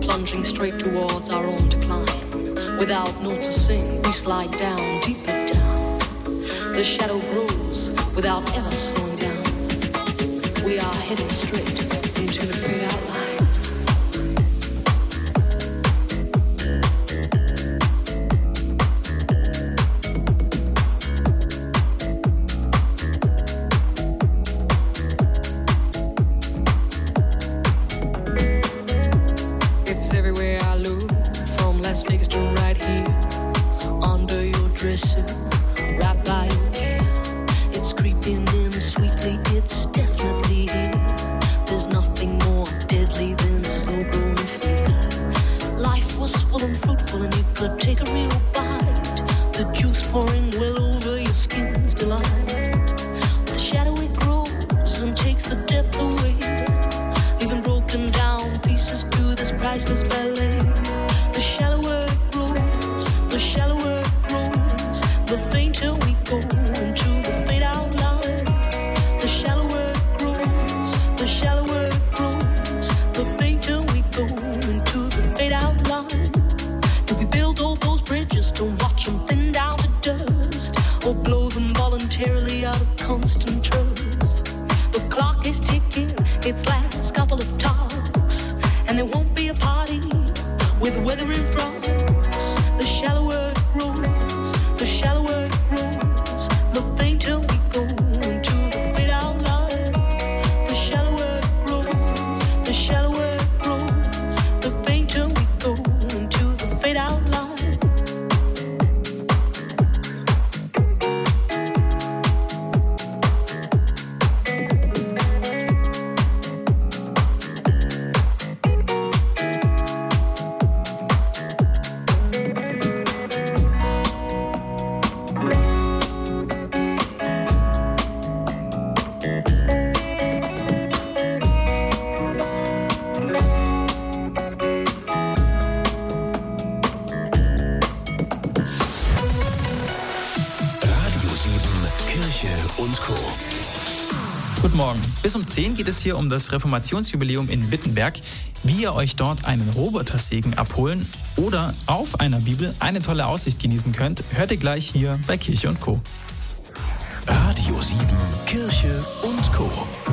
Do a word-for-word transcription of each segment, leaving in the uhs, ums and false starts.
plunging straight towards our own decline. Without notes to sing, we slide down, deeper down. The shadow grows without ever slowing down. We are heading straight into the fade out line. Bis um zehn geht es hier um das Reformationsjubiläum in Wittenberg, wie ihr euch dort einen Robotersegen abholen oder auf einer Bibel eine tolle Aussicht genießen könnt, hört ihr gleich hier bei Kirche und Co. Radio sieben, Kirche und Co.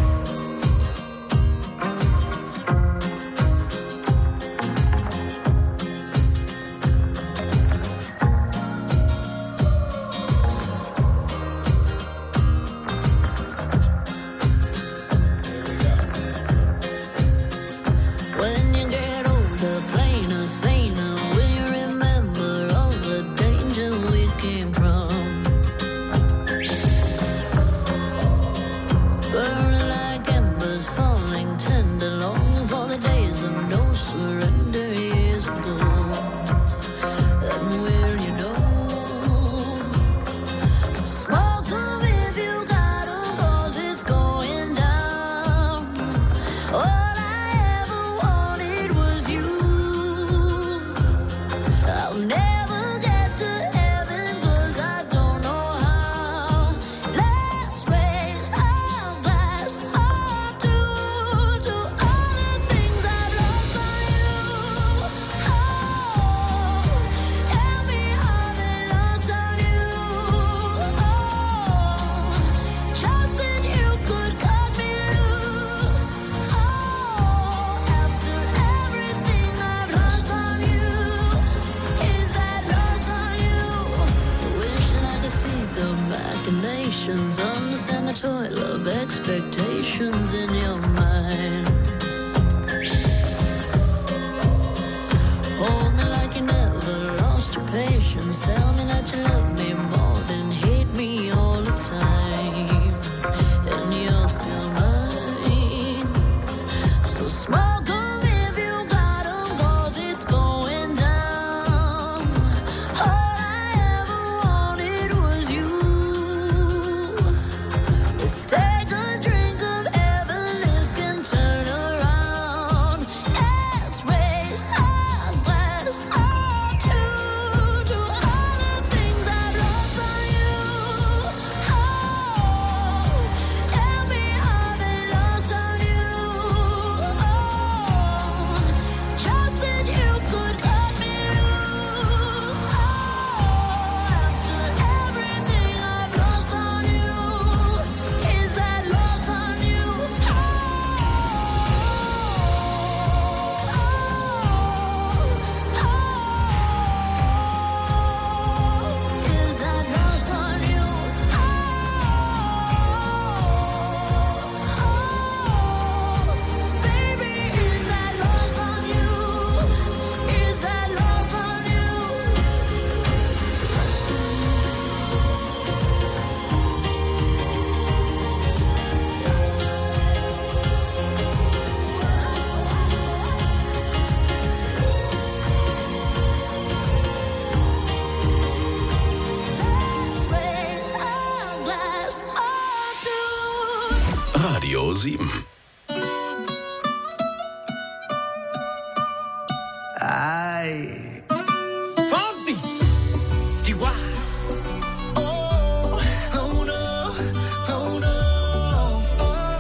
Understand the toil of expectations in your mind. Hold me like you never lost your patience. Tell me that you love me more than hate me all the time. And you're still mine. So smoke 'em if you got 'em, 'cause it's going down. All I ever wanted was you. Let's take a drink of heaven, this can turn around. Radio sieben. Ay. Fonsi. Chihuahua. Oh, oh no, oh no. Oh.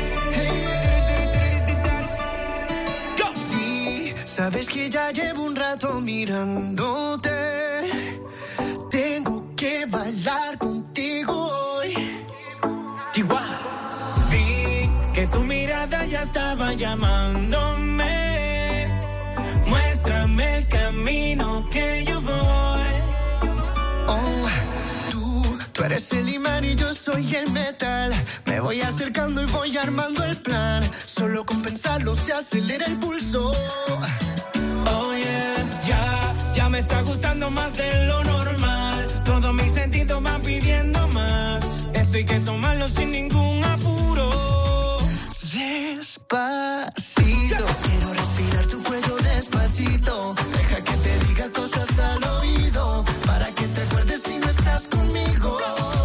Hey. Go. Sí, sabes que ya llevo un rato mirándote. Tengo que bailar contigo hoy. Chihuahua. Vi que tu mirada ya estaba llamándome. Muéstrame el camino que yo voy. Oh, tú, tú eres el imán y yo soy el metal. Me voy acercando y voy armando el plan. Solo con pensarlo se acelera el pulso. Oh yeah, ya, ya me está gustando más de lo normal. Todos mis sentidos van pidiendo más. Esto hay que tomarlo sin ningún apuro. Despacito, quiero respirar tu cuello despacito. Deja que te diga cosas al oído, para que te acuerdes si no estás conmigo.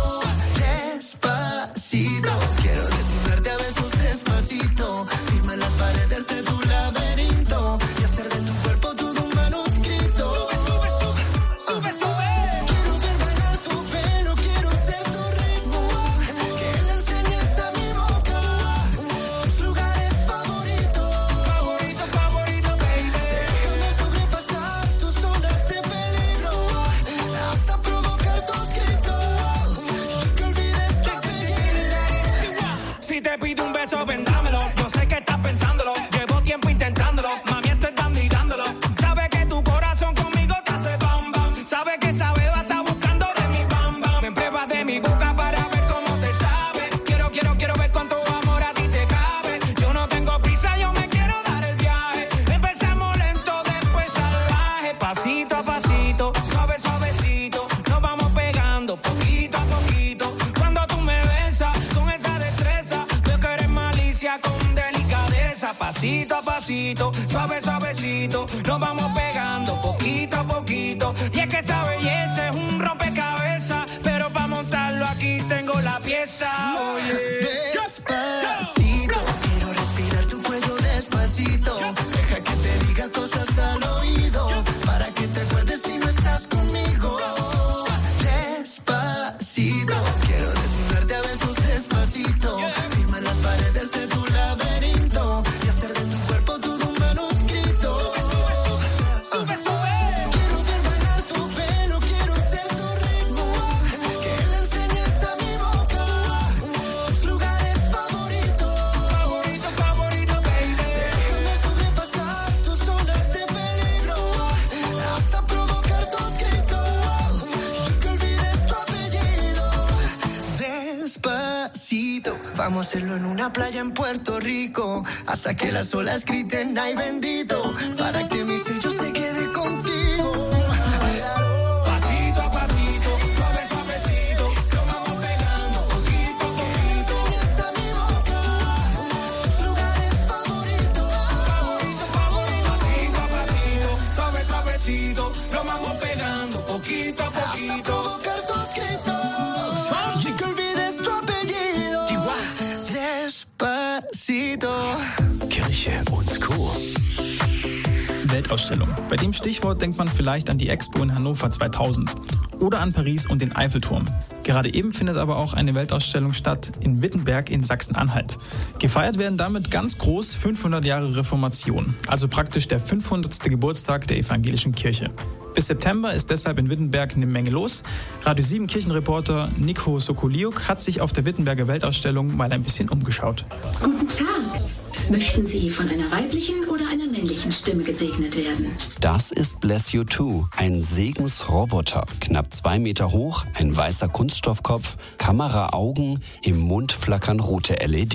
Despacito, quiero desnudarte a besos despacito. Firma las paredes de tu laberinto y hacer de tu cuerpo todo un manuscrito. Sube, sube, sube, sube, sube. Quiero ver bailar tu pelo, quiero ser tu ritmo. Que le enseñes a mi boca tus lugares favoritos. Favorito, favorito, baby. Déjame sobrepasar tus zonas de peligro hasta provocar tus gritos y que olvides tu apellido. Si te pido un beso, vendámelo. Yo sé que estás pensándolo. Llevo tiempo intentándolo. Mami, estoy dando y dándolo. Sabe que tu corazón conmigo te hace bam bam. Sabe que esa beba está buscando de mi bam bam. Me pruebas de mi boca para ver cómo te sabe. Quiero, quiero, quiero ver cuánto amor a ti te cabe. Yo no tengo prisa, yo me quiero dar el viaje. Empezamos lento, después salvaje. Pasito a pasito, suave, suavecito. Nos vamos pegando poquito a poquito. Cuando tú me besas con esa destreza, veo que eres malicia con delicadeza. Pasito a pasito, suave, suavecito. Nos vamos pegando poquito a poquito. Y es que esa belleza es un rompecabezas, pero para montarlo aquí tengo la pieza. Oye, despacito, quiero respirar tu cuello despacito. Deja que te diga cosas al oído, para que te acuerdes si no estás conmigo. Despacito, quiero desnudarte a besos despacito. Firma las paredes de tu laberinto y hacer de tu cuerpo todo un manuscrito. Sube, sube, sube, sube. Quiero ver bailar tu pelo, quiero ser tu ritmo. Que le enseñes a mi boca tus lugares favoritos. Favorito, favorito, baby. Déjame sobrepasar tus zonas de peligro hasta provocar tus gritos y que olvides tu apellido. Despacito, vamos a hacerlo en una playa en Puerto Rico hasta que las olas griten ay bendito, para que mi sello se quede contigo. Pasito a pasito, suave, suavecito, lo vamos pegando poquito a poquito. Enseñas a mi boca tus lugares favoritos. Favorito, favorito. Pasito a pasito, suave, suavecito, lo vamos pegando poquito a poquito. Hasta provocar tus gritos y que olvides tu apellido. Despacito. Kirche und Co. Weltausstellung. Bei dem Stichwort denkt man vielleicht an die Expo in Hannover zweitausend oder an Paris und den Eiffelturm. Gerade eben findet aber auch eine Weltausstellung statt in Wittenberg in Sachsen-Anhalt. Gefeiert werden damit ganz groß fünfhundert Jahre Reformation, also praktisch der fünfhundertste Geburtstag der evangelischen Kirche. Bis September ist deshalb in Wittenberg eine Menge los. Radio sieben Kirchenreporter Nico Sokoliuk hat sich auf der Wittenberger Weltausstellung mal ein bisschen umgeschaut. Guten Tag. Möchten Sie von einer weiblichen oder einer männlichen Stimme gesegnet werden? Das ist Bless You Too, ein Segensroboter. Knapp zwei Meter hoch, ein weißer Kunststoffkopf, Kameraaugen, im Mund flackern rote L E Ds.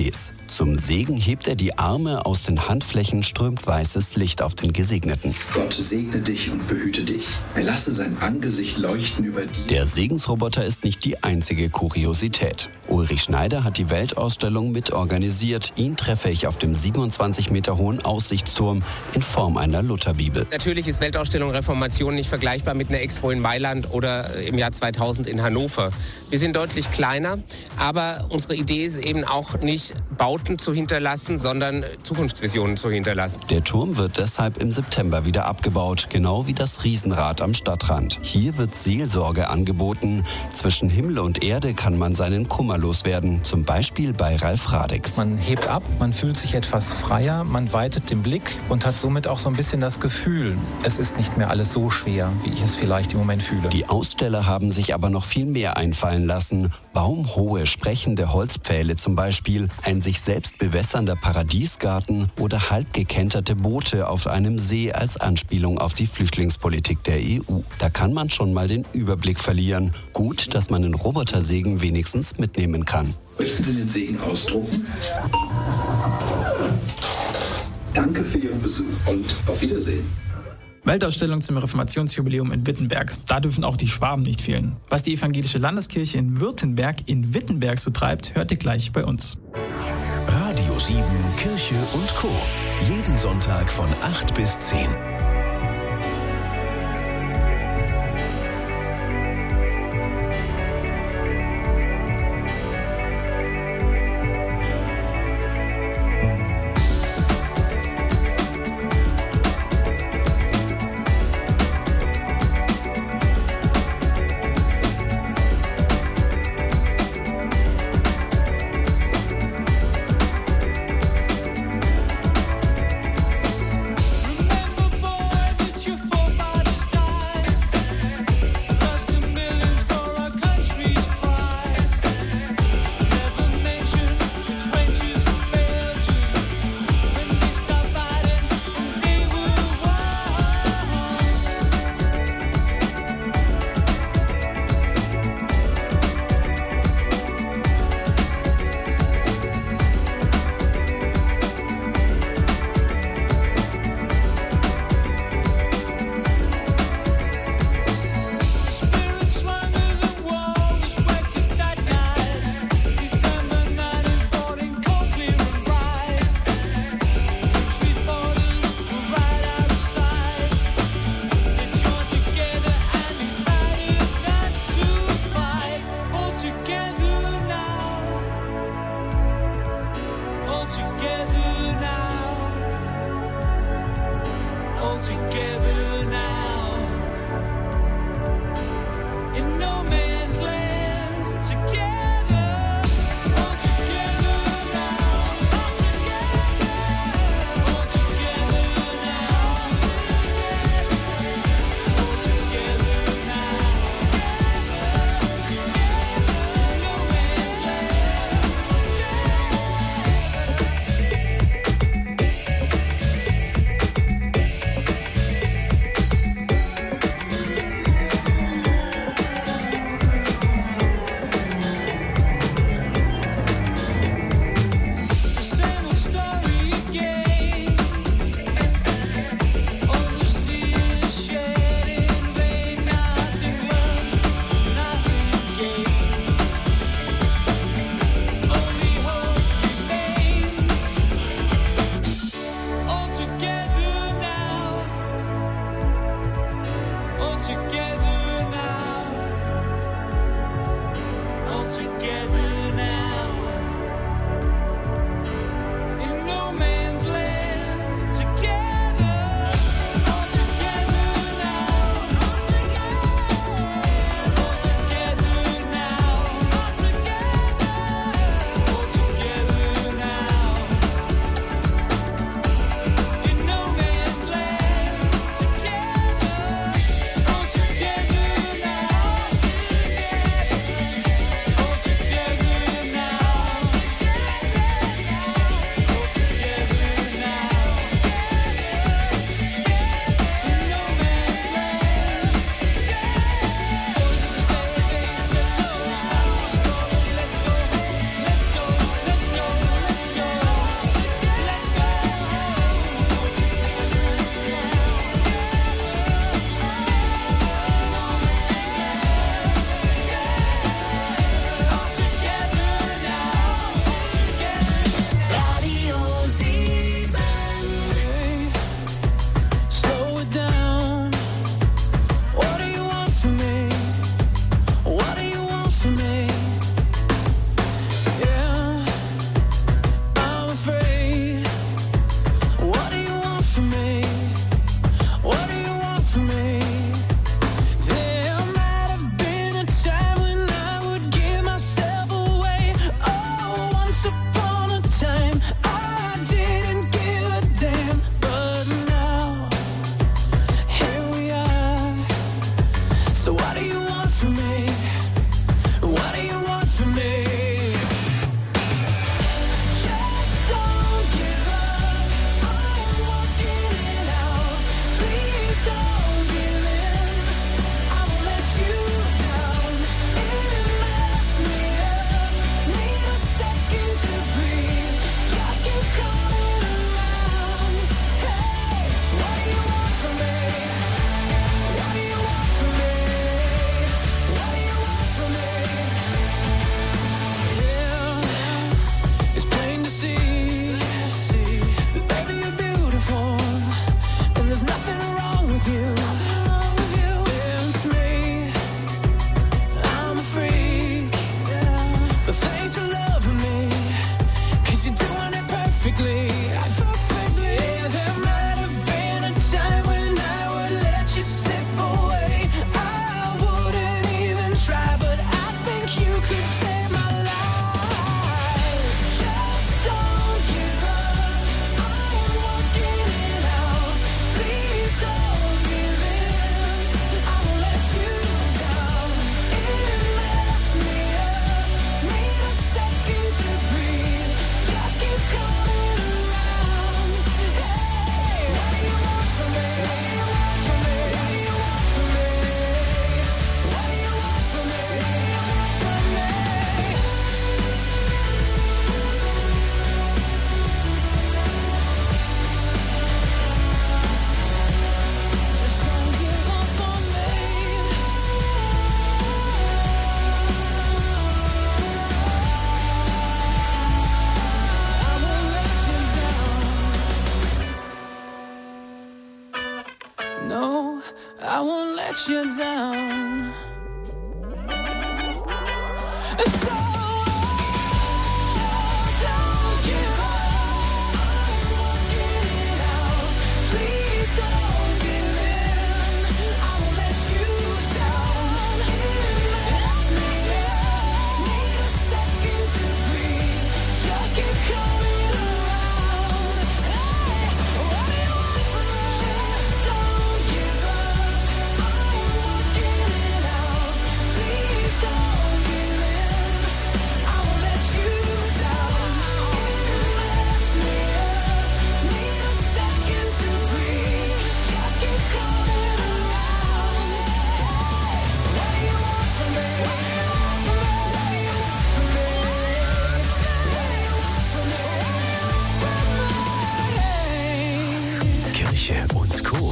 Zum Segen hebt er die Arme, aus den Handflächen strömt weißes Licht auf den Gesegneten. Gott segne dich und behüte dich. Er lasse sein Angesicht leuchten über dir. Der Segensroboter ist nicht die einzige Kuriosität. Ulrich Schneider hat die Weltausstellung mitorganisiert. Ihn treffe ich auf dem siebenundzwanzig Meter hohen Aussichtsturm in Form einer Lutherbibel. Natürlich ist Weltausstellung Reformation nicht vergleichbar mit einer Expo in Mailand oder im Jahr zweitausend in Hannover. Wir sind deutlich kleiner, aber unsere Idee ist eben auch nicht Bauten zu hinterlassen, sondern Zukunftsvisionen zu hinterlassen. Der Turm wird deshalb im September wieder abgebaut, genau wie das Riesenrad am Stadtrand. Hier wird Seelsorge angeboten. Zwischen Himmel und Erde kann man seinen Kummer loswerden, zum Beispiel bei Ralf Radix. Man hebt ab, man fühlt sich etwas freier, man weitet den Blick und hat somit auch so ein bisschen das Gefühl, es ist nicht mehr alles so schwer, wie ich es vielleicht im Moment fühle. Die Aussteller haben sich aber noch viel mehr einfallen lassen. Baumhohe, sprechende Holzpfähle zum Beispiel, ein sich selbst bewässernder Paradiesgarten oder halb gekenterte Boote auf einem See als Anspielung auf die Flüchtlingspolitik der E U. Da kann man schon mal den Überblick verlieren. Gut, dass man den Robotersegen wenigstens mitnehmen kann. Möchten Sie den Segen ausdrucken? Danke für Ihren Besuch und auf Wiedersehen. Weltausstellung zum Reformationsjubiläum in Wittenberg. Da dürfen auch die Schwaben nicht fehlen. Was die evangelische Landeskirche in Württemberg in Wittenberg so treibt, hört ihr gleich bei uns. Radio sieben, Kirche und Co. Jeden Sonntag von acht bis zehn. Remember, boy. loving me, 'cause you're doing it perfectly, perfectly. Yeah, there might have been a time when I would let you slip away. I wouldn't even try, but I think you could save my life. Just don't give up, I am working it out. Please don't give in, I won't let you down. It messed me up, need a second to breathe. Just keep coming around. Hey, what do you want from me? What do you want from me? What do you want from me? What do you want from me? From me? Just don't give up on me. I won't let you down. No, I won't let you down. So just don't give up. I'm working it out. Please don't give in. I won't let you down. It's me. Need a second to breathe. Just keep coming around. Hey, what do you want from me? Just don't give up. I'm working it out. Please don't give in. I won't let you down. Mess me up. Need a second to breathe. Just keep coming around. Hey, what do you want from me? What do you want from me? What do you want from me? What do you want from me? From me? Kirche und Co.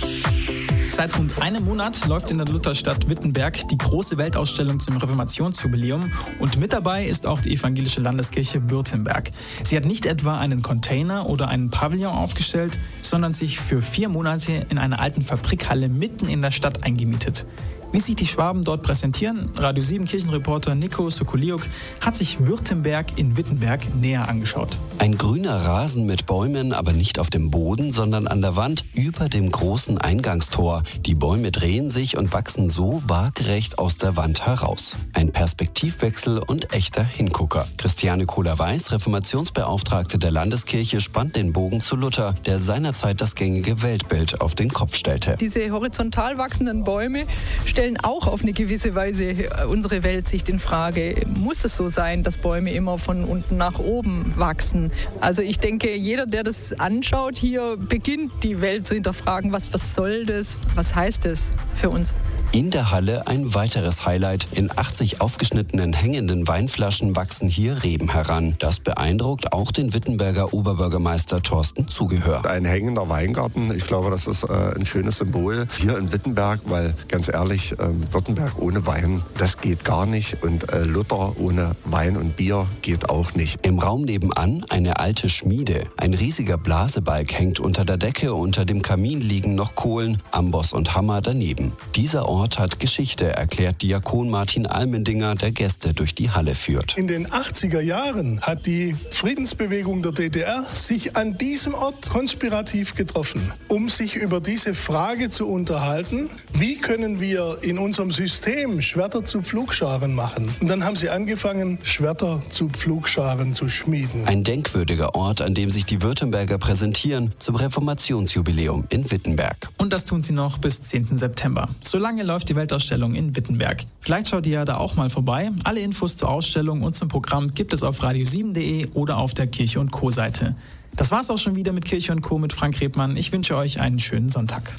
Seit rund einem Monat läuft in der Lutherstadt Wittenberg die große Weltausstellung zum Reformationsjubiläum und mit dabei ist auch die evangelische Landeskirche Württemberg. Sie hat nicht etwa einen Container oder einen Pavillon aufgestellt, sondern sich für vier Monate in einer alten Fabrikhalle mitten in der Stadt eingemietet. Wie sich die Schwaben dort präsentieren, Radio sieben Kirchenreporter Nico Sokoliuk hat sich Württemberg in Wittenberg näher angeschaut. Ein grüner Rasen mit Bäumen, aber nicht auf dem Boden, sondern an der Wand über dem großen Eingangstor. Die Bäume drehen sich und wachsen so waagerecht aus der Wand heraus. Ein Perspektivwechsel und echter Hingucker. Christiane Kohler-Weiß, Reformationsbeauftragte der Landeskirche, spannt den Bogen zu Luther, der seinerzeit das gängige Weltbild auf den Kopf stellte. Diese horizontal wachsenden Bäume stellen auch auf eine gewisse Weise unsere Weltsicht in Frage. Muss es so sein, dass Bäume immer von unten nach oben wachsen? Also ich denke, jeder, der das anschaut, hier beginnt die Welt zu hinterfragen, was, was soll das, was heißt das für uns? In der Halle ein weiteres Highlight. In achtzig aufgeschnittenen hängenden Weinflaschen wachsen hier Reben heran. Das beeindruckt auch den Wittenberger Oberbürgermeister Thorsten Zugehör. Ein hängender Weingarten, ich glaube, das ist äh, ein schönes Symbol hier in Wittenberg, weil ganz ehrlich, äh, Württemberg ohne Wein, das geht gar nicht. Und äh, Luther ohne Wein und Bier geht auch nicht. Im Raum nebenan eine alte Schmiede. Ein riesiger Blasebalg hängt unter der Decke, unter dem Kamin liegen noch Kohlen, Amboss und Hammer daneben. Dieser Ort hat Geschichte, erklärt Diakon Martin Almendinger, der Gäste durch die Halle führt. In den achtziger Jahren hat die Friedensbewegung der D D R sich an diesem Ort konspirativ getroffen, um sich über diese Frage zu unterhalten, wie können wir in unserem System Schwerter zu Pflugscharen machen. Und dann haben sie angefangen, Schwerter zu Pflugscharen zu schmieden. Ein denkwürdiger Ort, an dem sich die Württemberger präsentieren zum Reformationsjubiläum in Wittenberg. Und das tun sie noch bis zehnten September. Solange läuft die Weltausstellung in Wittenberg. Vielleicht schaut ihr ja da auch mal vorbei. Alle Infos zur Ausstellung und zum Programm gibt es auf radio sieben punkt de oder auf der Kirche und Co. Seite. Das war's auch schon wieder mit Kirche und Co. mit Frank Rebmann. Ich wünsche euch einen schönen Sonntag.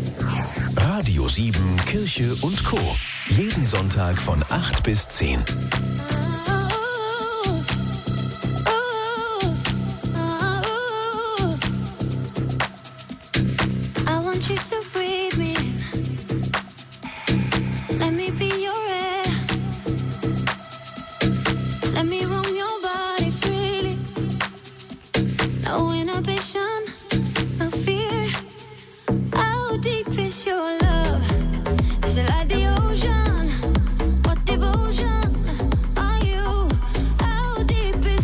Radio sieben Kirche und Co. Jeden Sonntag von acht bis zehn. I want you to breathe me. Let me be your air. Let me roam your body freely. No inhibition, no fear. How deep is your love? Is it like the ocean? What devotion?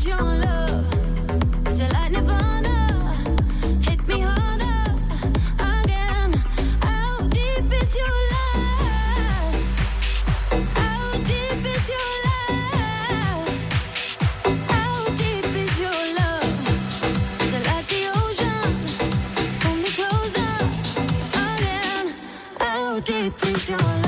is your love? Is it like Nirvana? Hit me harder again. How deep is your love? How deep is your love? How deep is your love? Is it like the ocean? Pull me closer again. How deep is your love?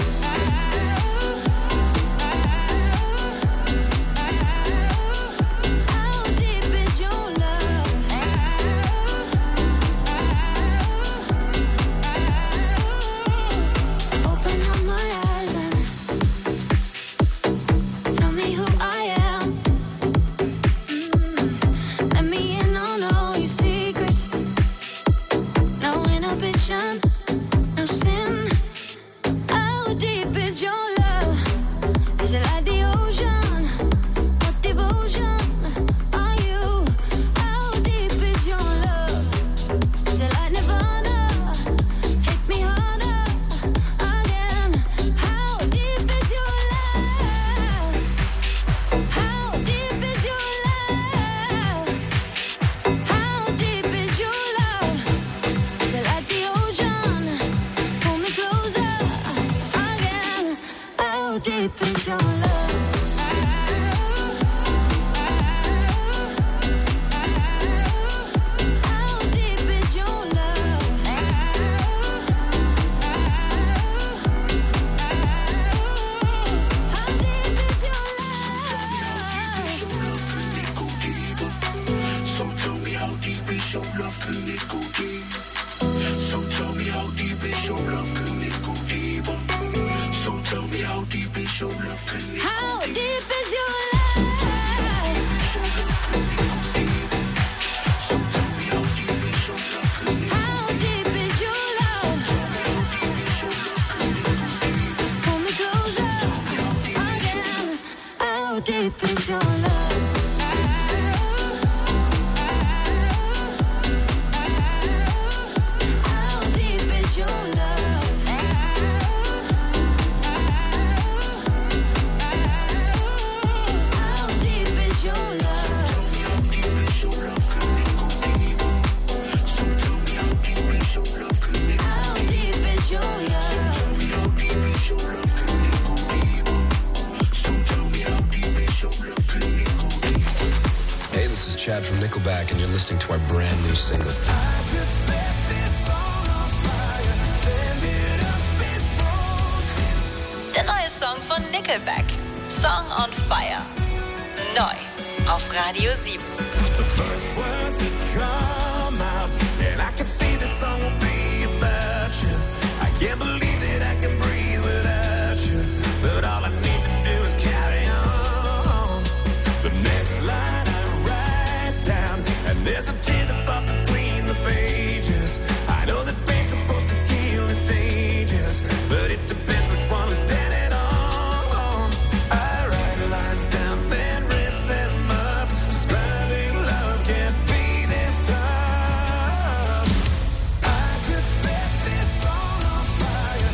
No sin. How deep is your love? Is it like the ocean? What devotion are you? How deep is your love? Is it like Nirvana? Hit me harder again. How deep is your love? How deep is your love? How deep is your love? Is it like the ocean? Pull me closer again. How deep is your love? How deep is your love? How deep is your So tell me how deep is your love, can it go deep? So tell me how deep is your love, can it go deeper? So tell me how deep is your love, can it How go deep deeper? is your love? How deep is your love? Pull me closer again. How deep is your love? How deep is your love? How deep is your love? How deep is your love? Hey, this is Chad from Nickelback, and you're listening to our brand new single. Der neue Song von Nickelback, Song on Fire. Neu auf Radio sieben. The first words that come out, and I can see the song will be about you. I can't believe that I can breathe without you, but all I need to do is carry on. The next line I write down, and there's a tear that falls between the pages. I know that pain's supposed to heal in stages, but it depends which one we're standing on. I write lines down, then rip them up, describing love can't be this tough. I could set this song on fire.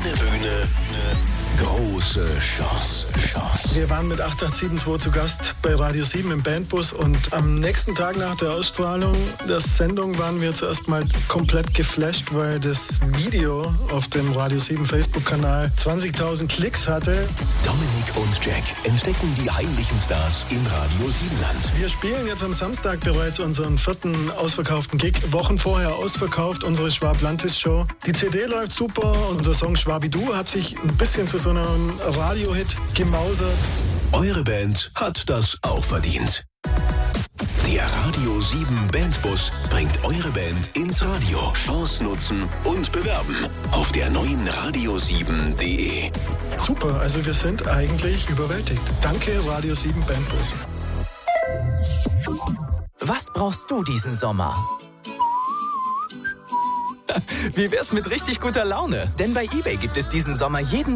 Kleine Bühne, große Chance. Chance. Wir waren mit acht acht sieben zwei zu Gast bei Radio sieben im Bandbus und am nächsten Tag nach der Ausstrahlung der Sendung waren wir zuerst mal komplett geflasht, weil das Video auf dem Radio sieben Facebook-Kanal zwanzigtausend Klicks hatte. Dominik und Jack entdecken die heimlichen Stars im Radio sieben Land. Wir spielen jetzt am Samstag bereits unseren vierten ausverkauften Gig. Wochen vorher ausverkauft, unsere Schwablantis-Show. Die C D läuft super. Unser Song Schwabidu hat sich ein bisschen zu so einem Radio-Hit gemausert. Eure Band hat das auch verdient. Der Radio sieben Bandbus bringt eure Band ins Radio. Chance nutzen und bewerben auf der neuen radio sieben punkt de. Super, also wir sind eigentlich überwältigt. Danke Radio sieben Bandbus. Was brauchst du diesen Sommer? Wie wär's mit richtig guter Laune? Denn bei eBay gibt es diesen Sommer jeden